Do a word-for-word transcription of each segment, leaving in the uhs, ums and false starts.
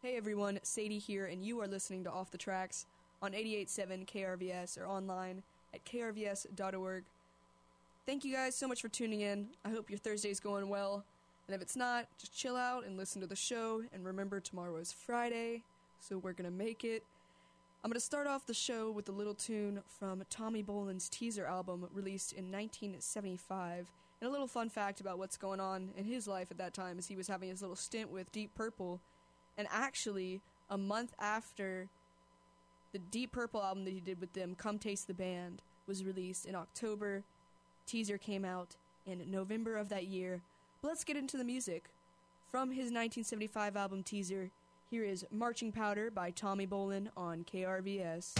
Hey everyone, Sadie here, and you are listening to Off the Tracks on eighty-eight point seven K R V S or online at k r v s dot org. Thank you guys so much for tuning in. I hope your Thursday's going well, and if it's not, just chill out and listen to the show, and remember tomorrow is Friday, so we're gonna make it. I'm gonna start off the show with a little tune from Tommy Bolin's Teaser album released in nineteen seventy-five, and a little fun fact about what's going on in his life at that time is he was having his little stint with Deep Purple. And actually, a month after the Deep Purple album that he did with them, Come Taste the Band, was released in October, Teaser came out in November of that year. But let's get into the music. From his nineteen seventy-five album Teaser, here is Marching Powder by Tommy Bolin on K R V S.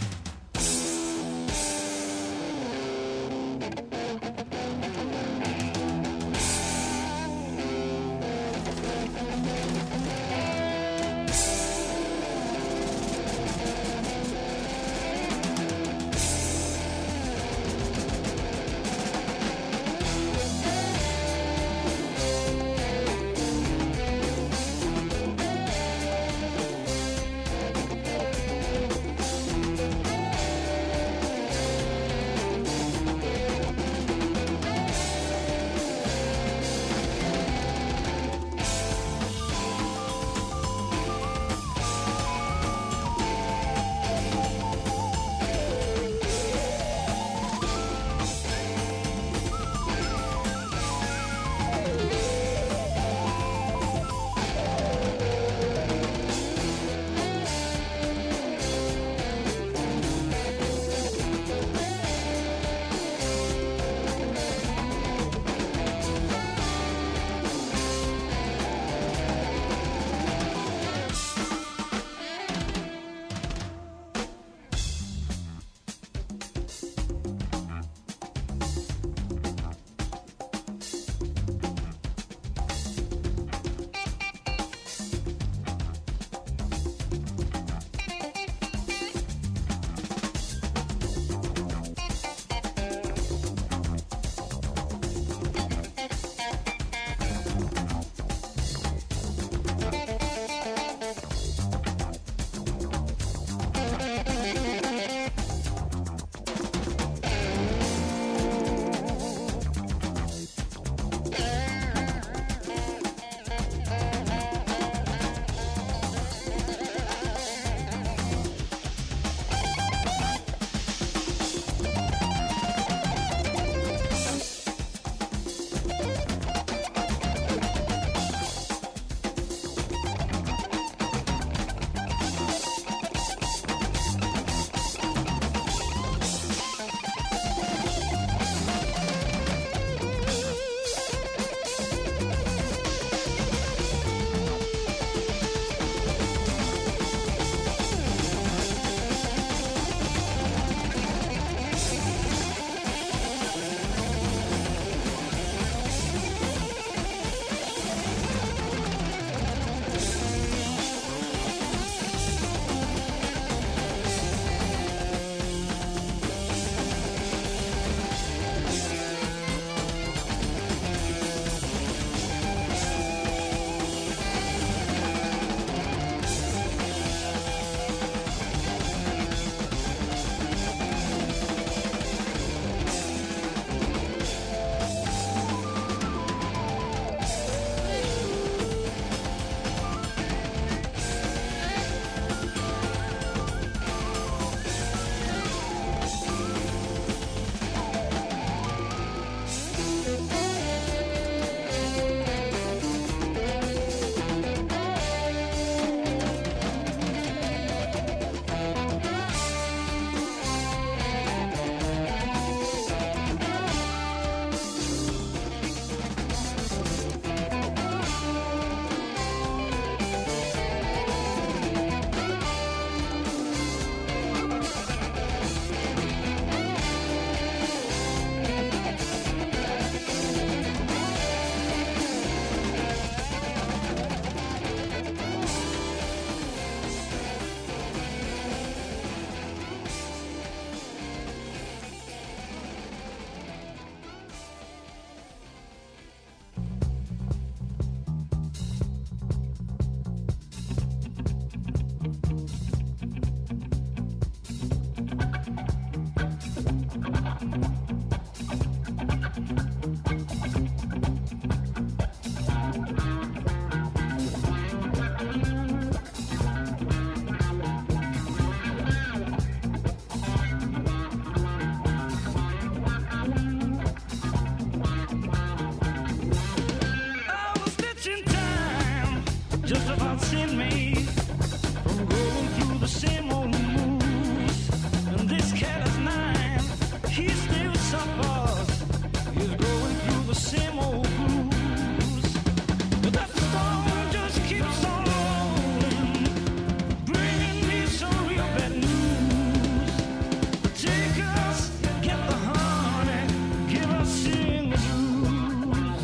just about sent me from going through the same old moves. And this cat is nine, he still suffers. He's going through the same old blues. But that storm just keeps on rolling, bringing me some real bad news. Take us, get the honey, give us sing the blues.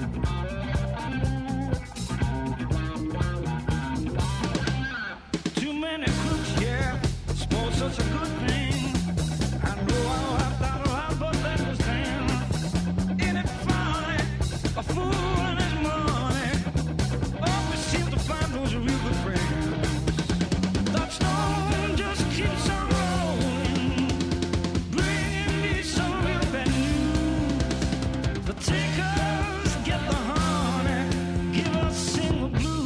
Too many crooks, yeah, spoil such a good thing. I know I laughed out loud, but that was then. Ain't it funny, a fool and his money always seem to find those real good friends. That storm just keeps on rolling, bringing me some real bad news. The takers get the honey, give us sing the blues.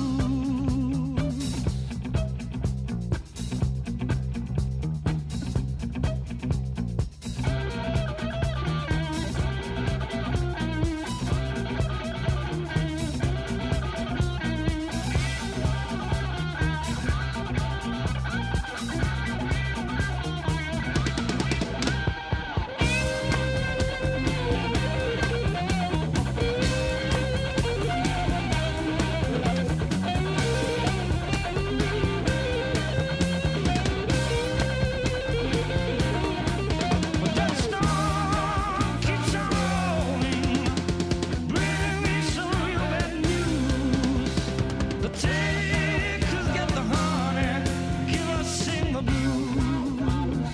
But that storm keeps on rolling, bringing me some real bad news. The takers get the honey, give us sing the blues.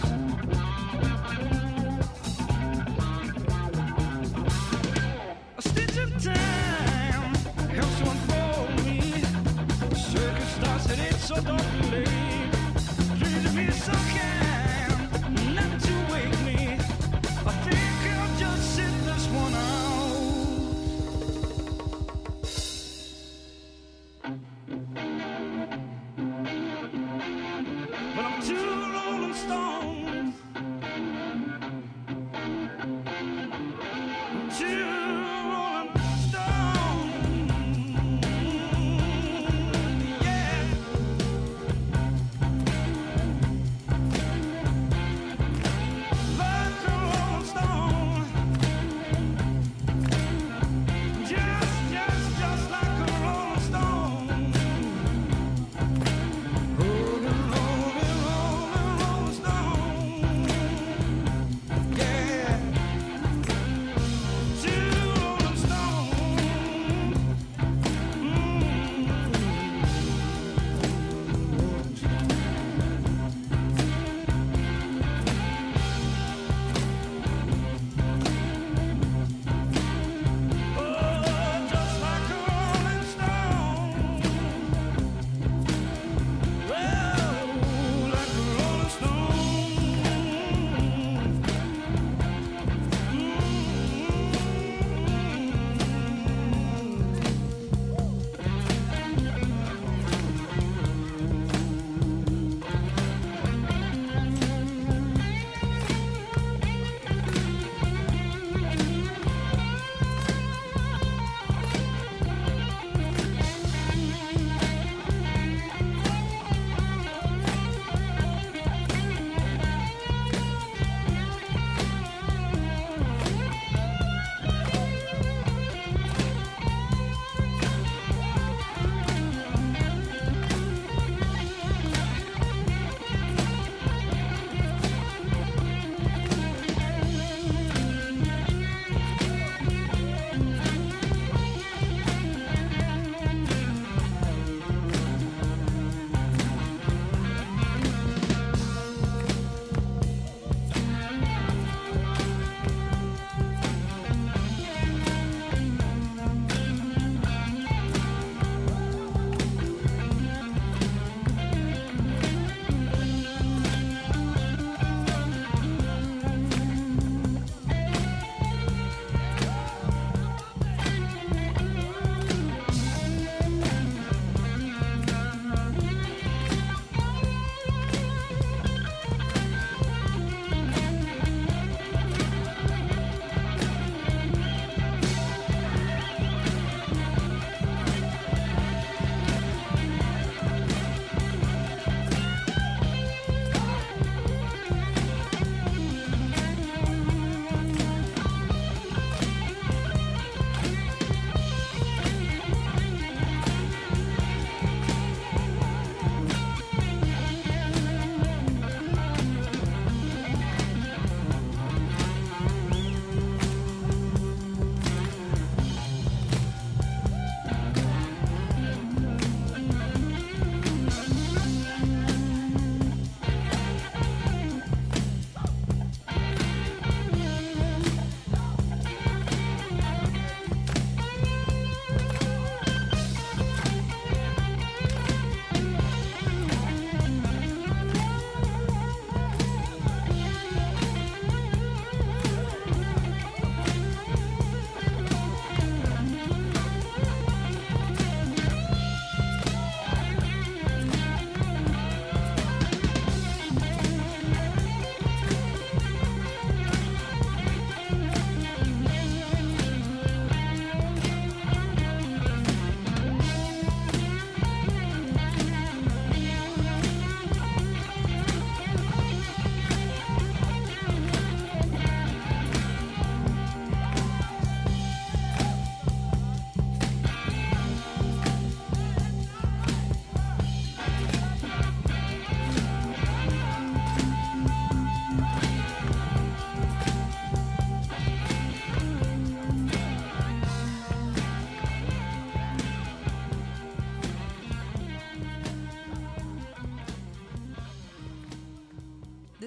A stitch of time helps to unfold me. The circus starts and it's so don't be late. Please be so kind not to wake me. I think I'll just sit this one out. But I'm two rolling stones. I'm two rolling stones. Yeah.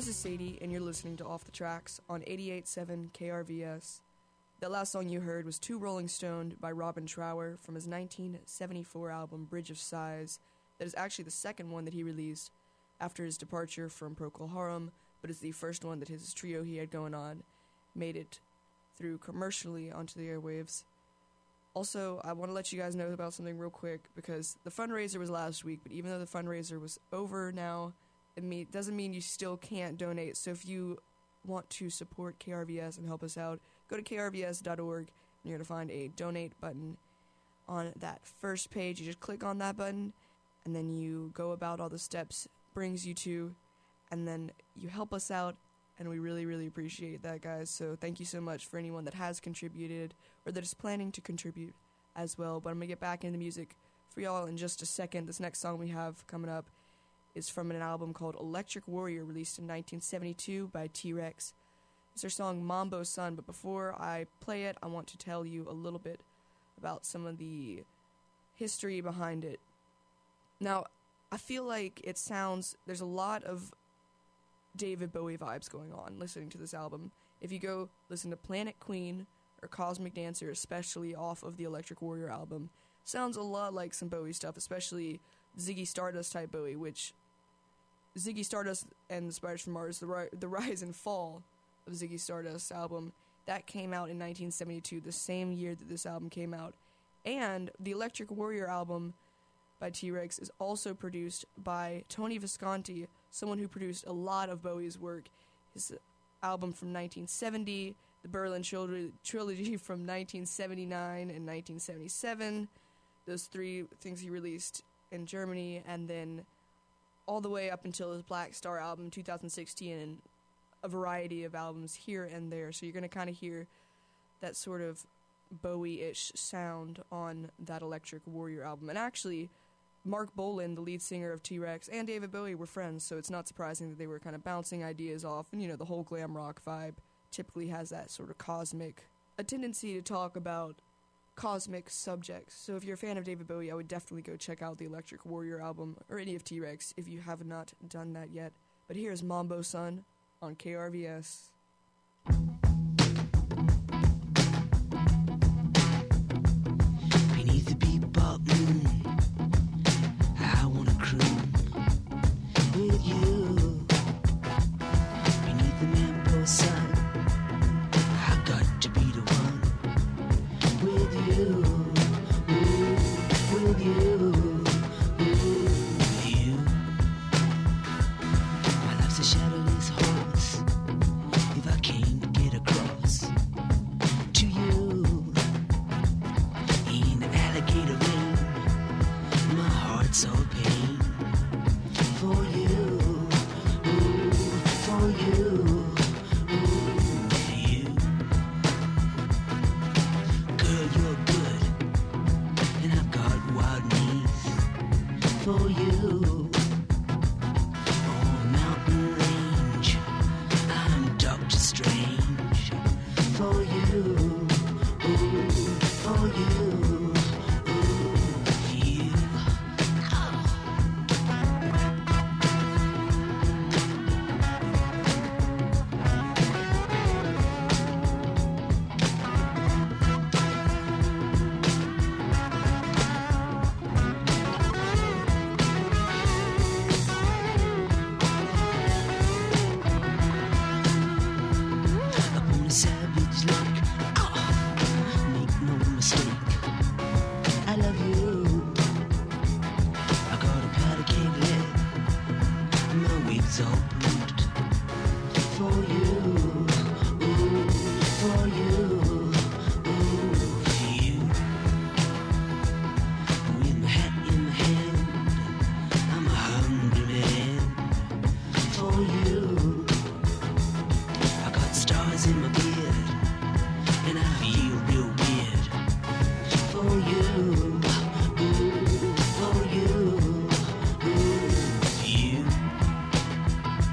This is Sadie, and you're listening to Off the Tracks on eighty-eight point seven K R V S. That last song you heard was Two Rolling Stoned by Robin Trower from his nineteen seventy-four album Bridge of Sighs. That is actually the second one that he released after his departure from Procol Harum, but it's the first one that his trio he had going on made it through commercially onto the airwaves. Also, I want to let you guys know about something real quick, because the fundraiser was last week, but even though the fundraiser was over now, it mean, doesn't mean you still can't donate. So if you want to support K R V S and help us out, go to K R V S dot org, and you're going to find a donate button on that first page. You just click on that button, and then you go about all the steps brings you to, and then you help us out, and we really, really appreciate that, guys. So thank you so much for anyone that has contributed or that is planning to contribute as well. But I'm going to get back into music for y'all in just a second. This next song we have coming up is from an album called Electric Warrior, released in nineteen seventy-two by T-Rex. It's their song Mambo Sun, but before I play it, I want to tell you a little bit about some of the history behind it. Now, I feel like it sounds, there's a lot of David Bowie vibes going on listening to this album. If you go listen to Planet Queen or Cosmic Dancer, especially off of the Electric Warrior album, sounds a lot like some Bowie stuff, especially Ziggy Stardust type Bowie, which Ziggy Stardust and the Spiders from Mars, the, ri- the Rise and Fall of Ziggy Stardust album, that came out in nineteen seventy-two, the same year that this album came out. And the Electric Warrior album by T-Rex is also produced by Tony Visconti, someone who produced a lot of Bowie's work. His album from nineteen seventy, the Berlin Tril- Trilogy from nineteen seventy-nine and nineteen seventy-seven, those three things he released in Germany, and then all the way up until his Black Star album two thousand sixteen, and a variety of albums here and there. So you're going to kind of hear that sort of Bowie-ish sound on that Electric Warrior album. And actually, Mark Bolan, the lead singer of T-Rex, and David Bowie were friends, so it's not surprising that they were kind of bouncing ideas off. And, you know, the whole glam rock vibe typically has that sort of cosmic, a tendency to talk about cosmic subjects. So if you're a fan of David Bowie, I would definitely go check out the Electric Warrior album, or any of T-Rex, if you have not done that yet. But here's Mambo Sun on K R V S. Beneath the bebop moon, I wanna croon with you. Beneath the Mambo sun, I got to be the one with you, ooh, with you, ooh, with you. My life's a shadowless horse, if I can't get across to you. In the alligator ring, my heart's all pain for you, ooh, for you, ooh, for you. Girl, you're good, and I've got wild needs for you. On mountain range, I'm Doctor Strange for you, ooh, for you, ooh, for you. Upon a savage like, ah, make no mistake, I love you. I got a powder keg leg, my wig's all bruised for you, ooh, for you, ooh, for you. With my hat in my hand, I'm a hungry man for you. I got stars in my beard, and I feel real weird for you, ooh, for you, ooh, for you.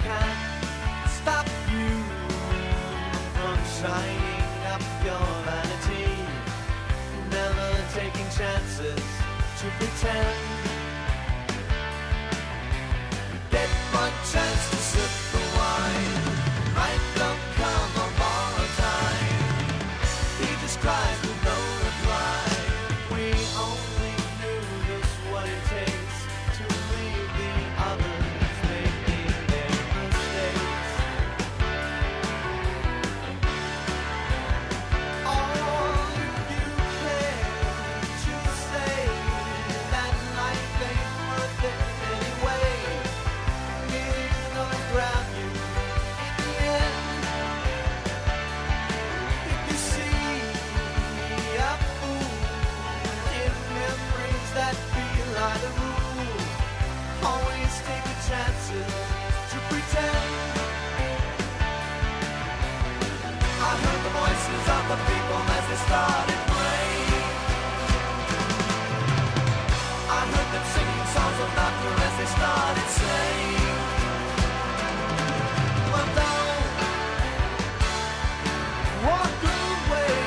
can't stop you from shining up your vanity, never taking chances to pretend. Get one chance to sip the wine, might don't come on borrowed time. He just cries with no reply. We only knew just what it takes to leave the others making their mistakes. All if you care to say that life ain't worth it anyway, it's gonna grab you in the end. If you see a fool in memories that feel like a rule, always take the chances to pretend. I heard the voices of the people as they started praying. I heard them singing songs of laughter as they started saying, well, don't walk away,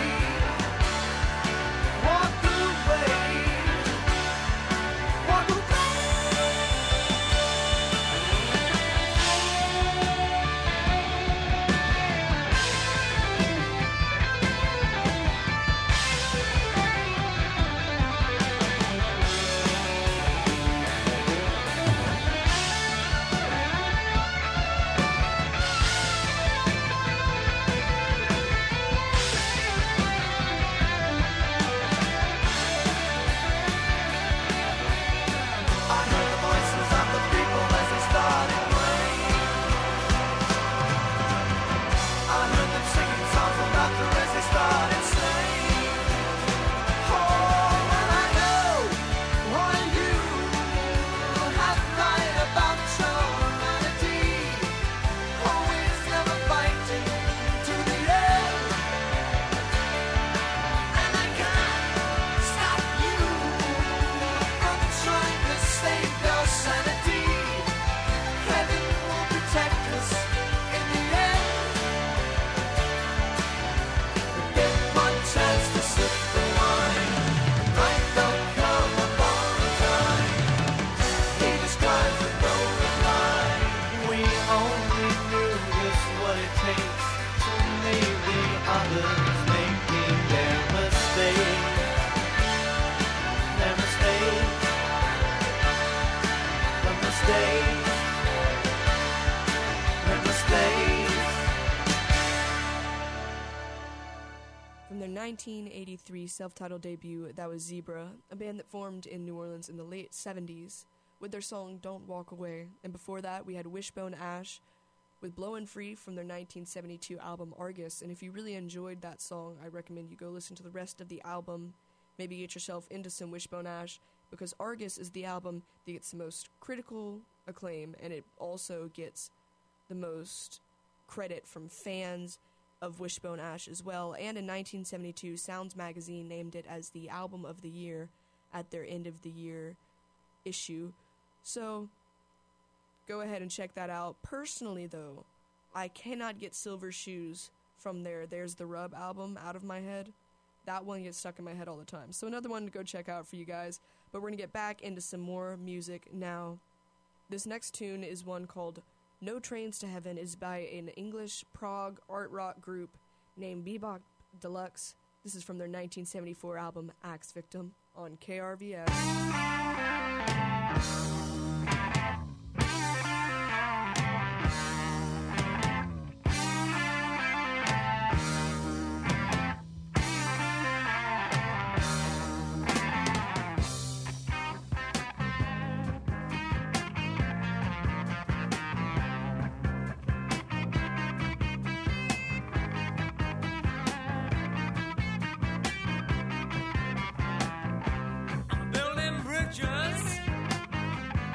walk away, walk away. I heard the voices of the people as they started praying. I heard them singing songs of laughter as they started saying, oh, well, I know all you have lied about your humanity, always never fighting to the end. And I can't stop you from trying to save your sanity. Heaven will protect us in the end. Get one chance to sip the wine, night don't come upon a time. He describes with no reply. We only knew just what it takes to leave the others making their mistakes. Their mistakes. The mistakes. The mistakes. From their nineteen eighty-three self-titled debut, that was Zebra, a band that formed in New Orleans in the late seventies with their song Don't Walk Away. And before that, we had Wishbone Ash with Blowin' Free from their nineteen seventy-two album Argus. And if you really enjoyed that song, I recommend you go listen to the rest of the album. Maybe get yourself into some Wishbone Ash, because Argus is the album that gets the most critical acclaim, and it also gets the most credit from fans of Wishbone Ash as well. And in nineteen seventy-two, Sounds Magazine named it as the album of the year at their end of the year issue. So go ahead and check that out. Personally, though, I cannot get Silver Shoes from their There's the Rub album out of my head. That one gets stuck in my head all the time. So another one to go check out for you guys. But we're going to get back into some more music now. This next tune is one called No Trains to Heaven. Is by an English prog art rock group named Bebop Deluxe. This is from their nineteen seventy-four album Axe Victim on K R V S. Building bridges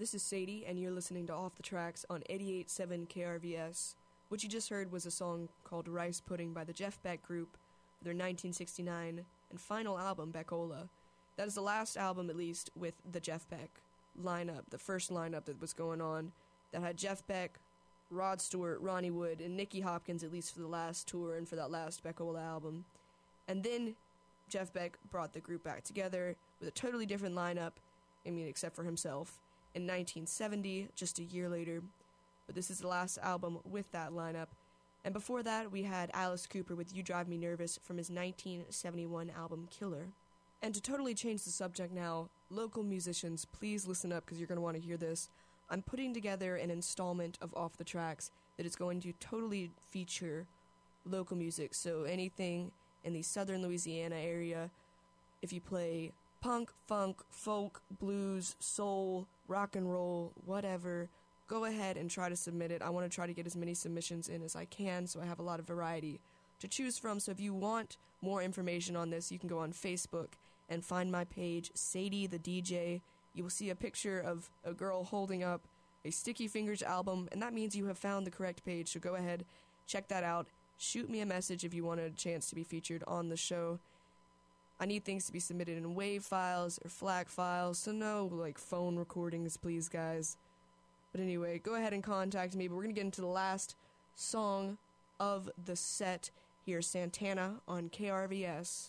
This is Sadie, and you're listening to Off the Tracks on eighty-eight point seven K R V S. What you just heard was a song called Rice Pudding by the Jeff Beck Group for their nineteen sixty-nine and final album, Beckola. That is the last album, at least, with the Jeff Beck lineup, the first lineup that was going on, that had Jeff Beck, Rod Stewart, Ronnie Wood, and Nicky Hopkins, at least for the last tour and for that last Beckola album. And then Jeff Beck brought the group back together with a totally different lineup, I mean, except for himself, in nineteen seventy, just a year later. But this is the last album with that lineup. And before that, we had Alice Cooper with You Drive Me Nervous from his nineteen seventy-one album Killer. And to totally change the subject now, local musicians, please listen up because you're going to want to hear this. I'm putting together an installment of Off the Tracks that is going to totally feature local music. So anything in the southern Louisiana area, if you play punk, funk, folk, blues, soul, rock and roll, whatever, go ahead and try to submit it. I want to try to get as many submissions in as I can so I have a lot of variety to choose from. So if you want more information on this, you can go on Facebook and find my page, Sadie the D J. You will see a picture of a girl holding up a Sticky Fingers album, and that means you have found the correct page. So go ahead, check that out. Shoot me a message if you want a chance to be featured on the show. I need things to be submitted in WAV files or FLAC files, so no, like, phone recordings, please, guys. But anyway, go ahead and contact me, but we're going to get into the last song of the set here, Santana on K R V S.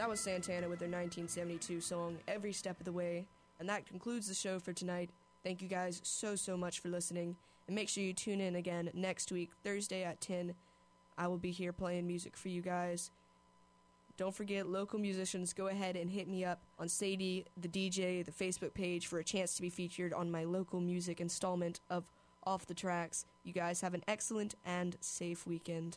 That was Santana with their nineteen seventy-two song, Every Step of the Way. And that concludes the show for tonight. Thank you guys so, so much for listening. And make sure you tune in again next week, Thursday at ten. I will be here playing music for you guys. Don't forget, local musicians, go ahead and hit me up on Sadie, the D J, the Facebook page for a chance to be featured on my local music installment of Off the Tracks. You guys have an excellent and safe weekend.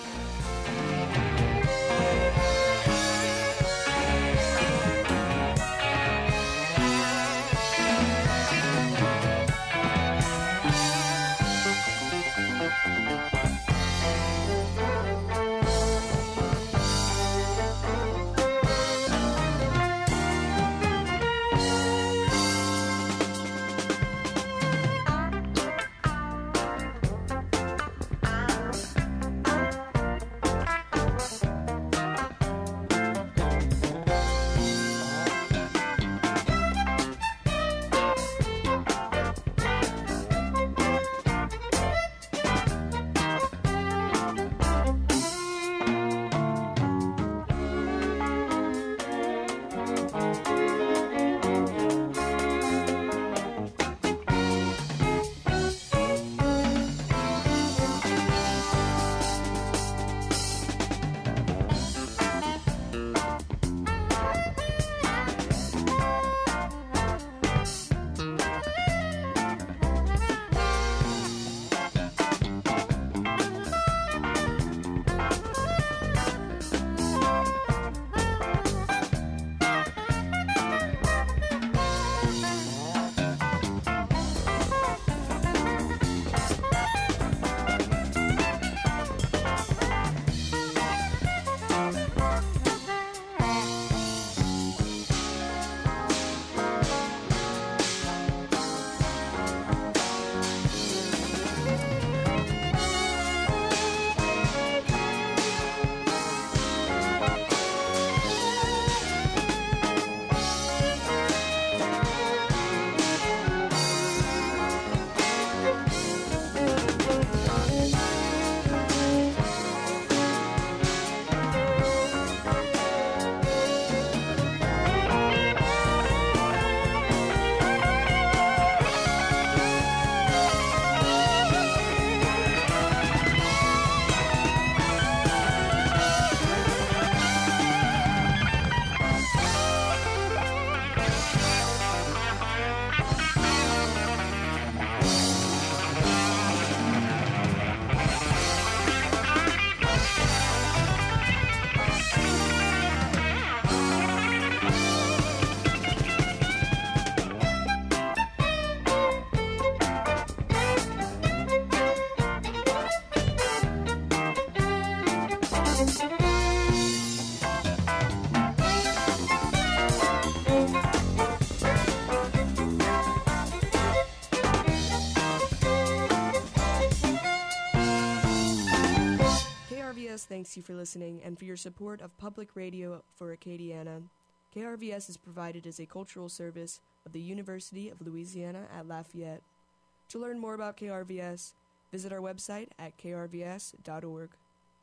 Thanks you for listening and for your support of public radio for Acadiana. K R V S is provided as a cultural service of the University of Louisiana at Lafayette. To learn more about K R V S, visit our website at k r v s dot org.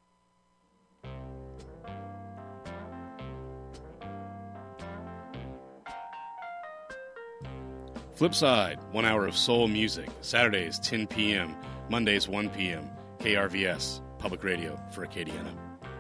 Flipside, one hour of soul music, Saturdays ten p.m., Mondays one p.m., K R V S, public radio for Acadiana.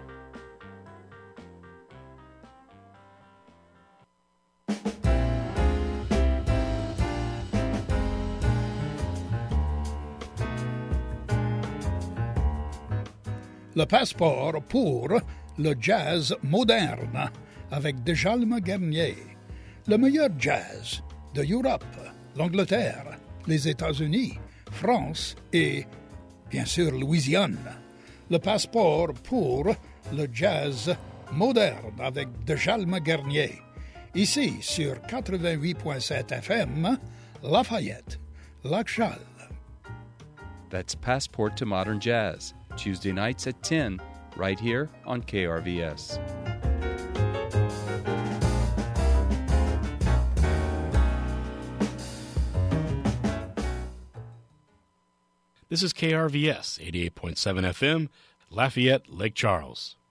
Le passeport pour le jazz moderne avec Djalma Garnier. Le meilleur jazz de l'Europe, l'Angleterre, les États-Unis, France et, bien sûr, Louisiane. Le passeport pour le jazz moderne avec Djalma Garnier. Ici, sur quatre-vingt-huit point sept F M, Lafayette, Lac-Charles. That's Passport to Modern Jazz, Tuesday nights at ten, right here on K R V S. This is K R V S, eighty-eight point seven F M, Lafayette, Lake Charles.